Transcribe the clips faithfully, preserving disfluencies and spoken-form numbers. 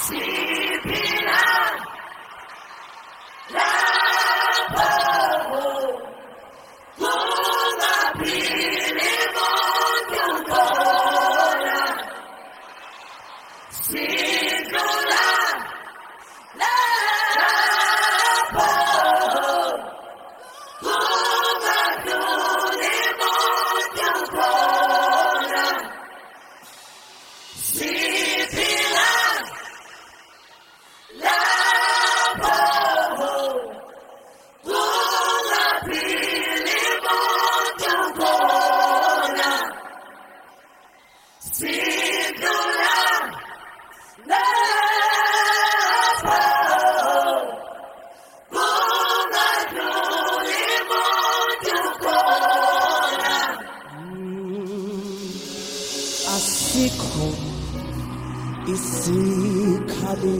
Isikhali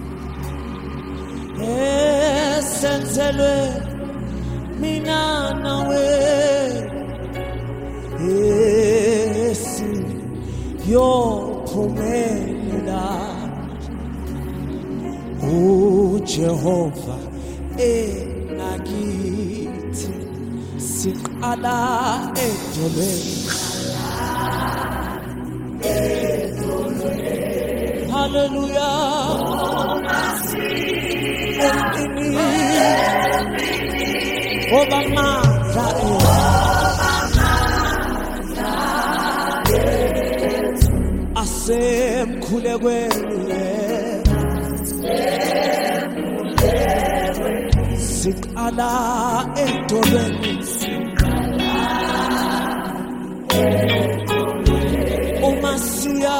esenzelwe mina nawe esi yophumelela uJehova enakithi siqala edolweni. Hallelujah. Obamandla asemkhulekweni siqala edolweni umasiya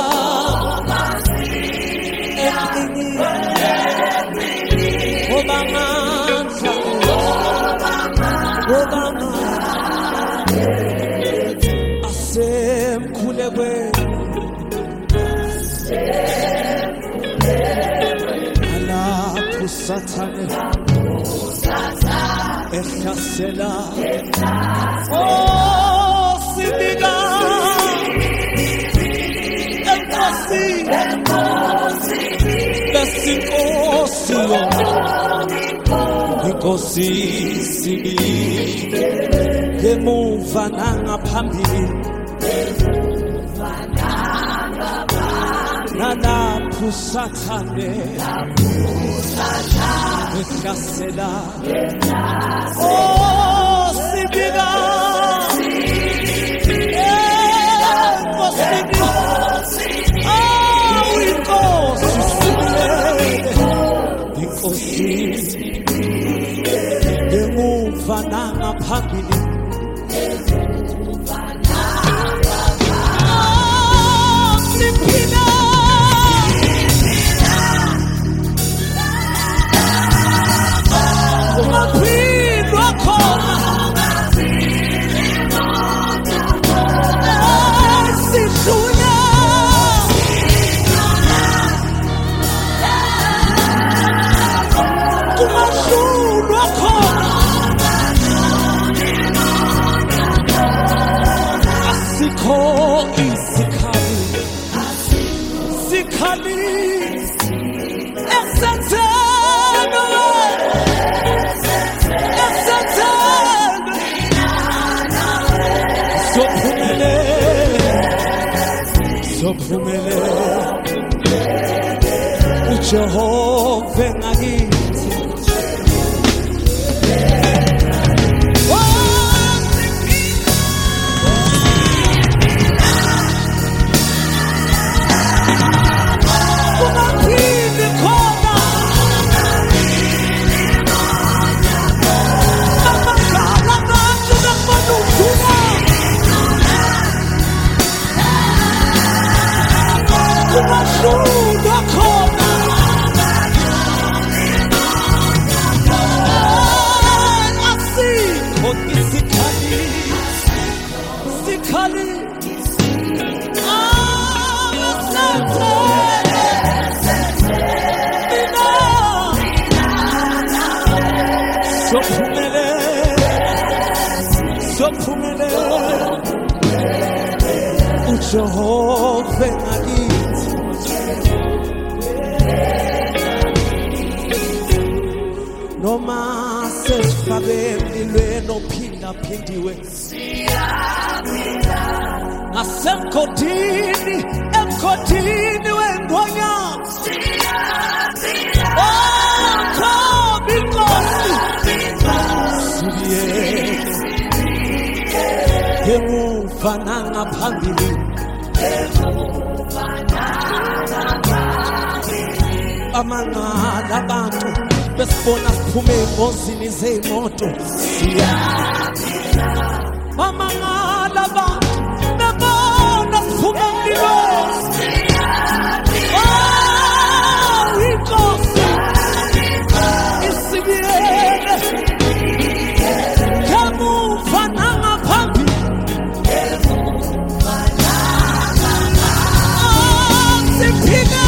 Obamandla Obamandla asemkhulekweni alapho usathane ehlasela oh sibika enkosi lesinkosi inkosi sibike emuva nangaphambili nalapho usathane ehlasela oh sibika enkosi oh inkosi inkosi emuva nangaphambili siphila ungaphindwa khona sidlula kumadlulwa khona asikho isikhali sikhali esenzelwe esenzelwe sophumele sophumele uJehova ngakithi Jehovah ngakithi sifake emlilweni ophindaphindiwe. Ngasemgodini, emgodini wengonyama. Oh, Nkobi Nkosi. Sibiyele emuva nangaphambili. Amangala abantu besibona siphume engozini zeyimoto. Amangala abantu bebona siphume emlilweni. Oh, Inkosi isibiyele emuva nangaphambili. Siphila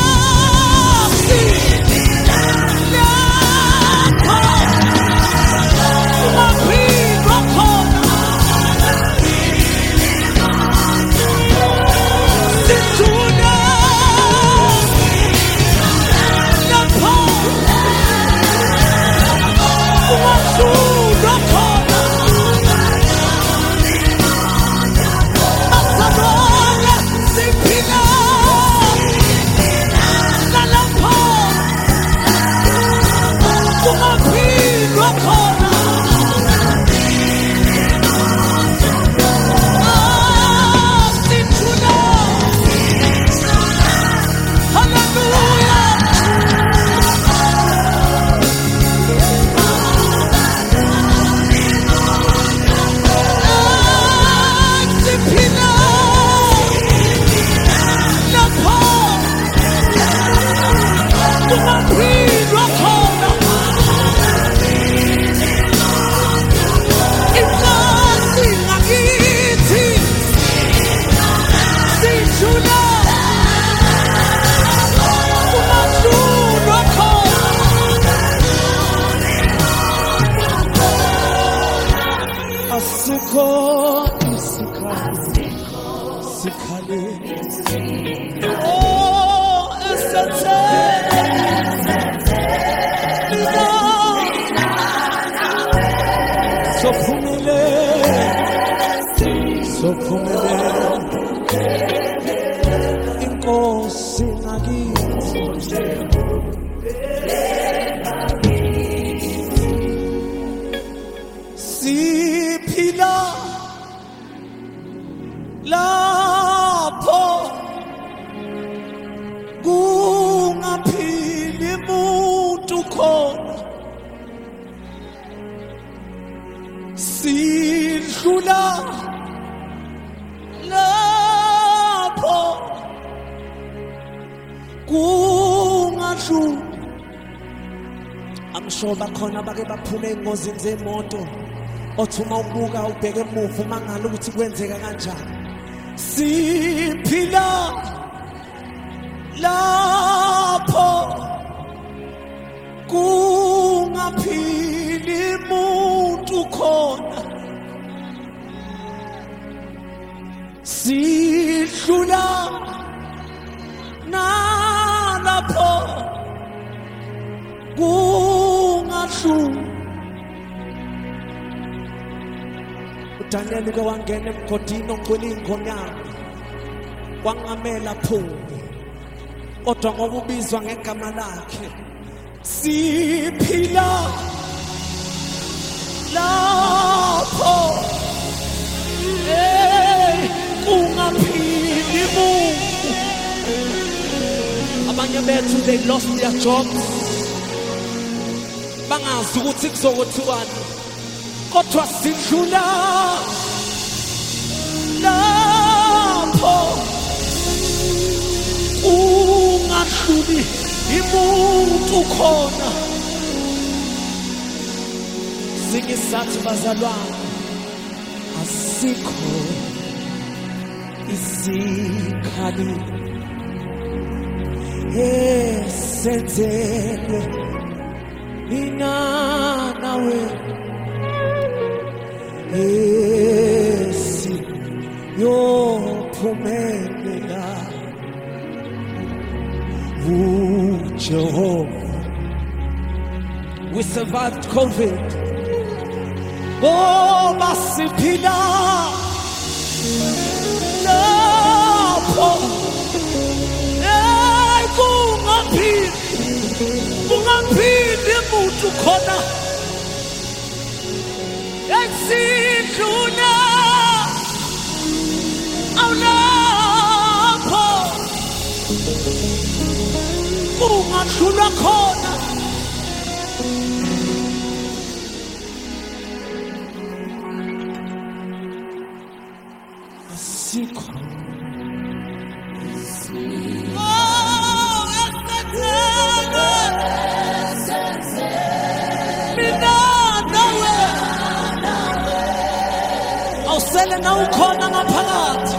Inkosi ngakithi. Siphila lapho kungaphili muntu khona. Sidlula lapho kungadluli. Amsho bakhona bake baphuma engozini zemoto. Othuma ubuka ubheke emuva mangala ukuthi kwenzeka kanjani. Siphila lapho kungaphili muntu khona. Sidlula nalapho kungadluli. uDaniel uke wangena emgodini ongcwele ingonyama. Kwangamela phumi. Kodwa ngoba ubizwa ngegama lakhe. Siphila lapho kungaphili muntu. Abanye bethu they lost their jobs. Bangazi ukuthi kuzokuthiwani. Kodwa sidlula lapho ungadluli imuntu khona. Singisathi bazalwane asikho isikhali esenzelwe mina nawe. Esi yophumelela uJehova. We survived COVID. ngoba siphila lapho hey kungaphindi kungaphindi umuntu khona esidlula awulapho kungadlula khona asikho awusele na ukhona ngaphakathi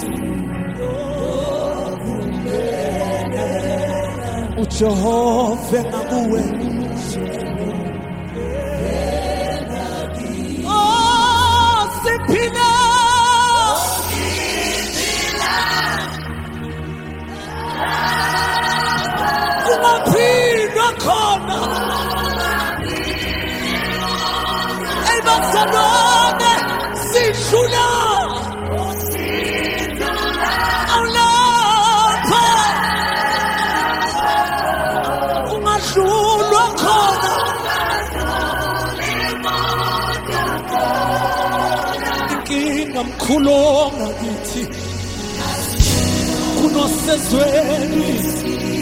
uJehova ngakuwe oh siphila kungaphindwa khona elibazalwane sidlula awulapha kungadlulwa khona inkinga mkhulu ngakithi kunosezweni